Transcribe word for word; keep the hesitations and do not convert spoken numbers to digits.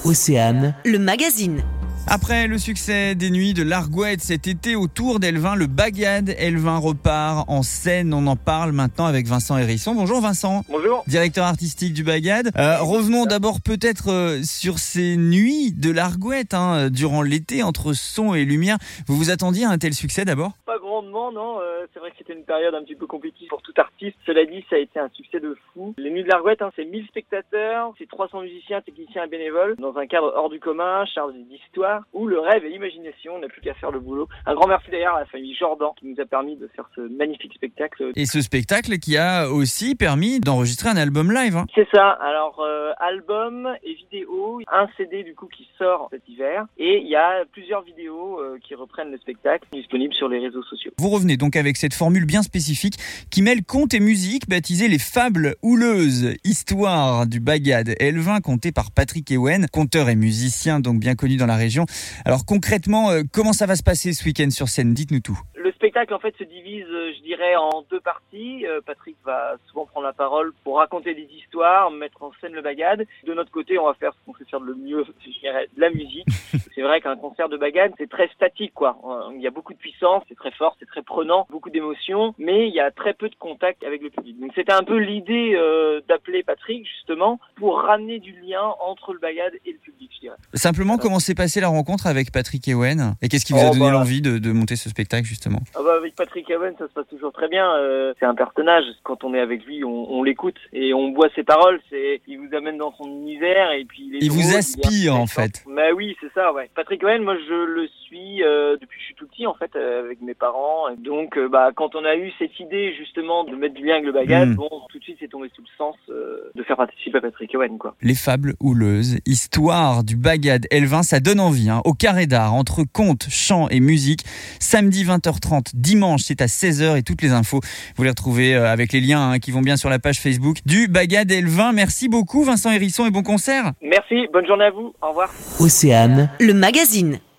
Océane, le magazine. Après le succès des Nuits de l'Argouette cet été autour d'Elvin, le Bagad Elvin repart en scène. On en parle maintenant avec Vincent Hérisson. Bonjour Vincent. Bonjour. Directeur artistique du Bagad. Euh, revenons d'abord peut-être euh, sur ces Nuits de l'Argouette hein, durant l'été entre son et lumière. Vous vous attendiez à un tel succès d'abord ? Pas grandement, non. Euh, c'est vrai que c'était une période un petit peu compliquée pour tout artiste. Cela dit, ça a été un succès de fou. Les Nuits de l'Argouette, hein, c'est mille spectateurs, c'est trois cents musiciens, techniciens et bénévoles dans un cadre hors du commun, chargé d'histoire, où le rêve et l'imagination, on n'a plus qu'à faire le boulot. Un grand merci d'ailleurs à la famille Jordan qui nous a permis de faire ce magnifique spectacle. Et ce spectacle qui a aussi permis d'enregistrer un album live. Hein. C'est ça. Alors, euh, album et vidéo, un C D du coup qui sort cet hiver, et il y a plusieurs vidéos euh, qui reprennent le spectacle, disponibles sur les réseaux sociaux. Vous revenez donc avec cette formule bien spécifique qui mêle conte et musique, baptisée les Fables houleuses, histoire du Bagad Elvin, conté par Patrick Ewen, conteur et musicien donc bien connu dans la région. Alors concrètement, euh, comment ça va se passer ce week-end sur scène ? Dites-nous tout. Le spectacle en fait se divise, je dirais, en deux parties. Euh, Patrick va souvent prendre la parole pour raconter des histoires, mettre en scène le Bagad. De notre côté, on va faire ce qu'on sait faire de le mieux, je dirais, de la musique. C'est vrai qu'un concert de Bagad, c'est très statique, quoi. Il y a beaucoup de puissance, c'est très fort, c'est très prenant, beaucoup d'émotions, mais il y a très peu de contact avec le public. Donc c'était un peu l'idée euh, d'appeler Patrick, justement, pour ramener du lien entre le Bagad et le public, je dirais. Simplement, voilà. Comment s'est passée la rencontre avec Patrick Ewen ? Et qu'est-ce qui vous a oh, donné bah... l'envie de, de monter ce spectacle, justement ? Ah bah avec Patrick Ewen, ça se passe toujours très bien. Euh, c'est un personnage. Quand on est avec lui, on, on l'écoute et on boit ses paroles. C'est, il vous amène dans son univers et puis il est il drôle, vous aspire il est en fait. Bah oui, c'est ça. Ouais. Patrick Ewen, moi je le suis euh, depuis que je suis tout petit en fait, euh, avec mes parents. Et donc euh, bah quand on a eu cette idée justement de mettre du lien avec le Bagad, mmh. bon tout de suite c'est tombé sous le sens euh, de faire participer Patrick Ewen quoi. Les Fables houleuses, histoire du Bagad Elvin, ça donne envie. Hein, au Carré d'Art, entre contes, chants et musique. Samedi vingt heures trente, dimanche c'est à seize heures et toutes les infos, vous les retrouvez avec les liens hein, qui vont bien sur la page Facebook du Bagad Elvin. Merci beaucoup Vincent Hérisson et bon concert. Merci, bonne journée à vous, au revoir. Océane, le magazine.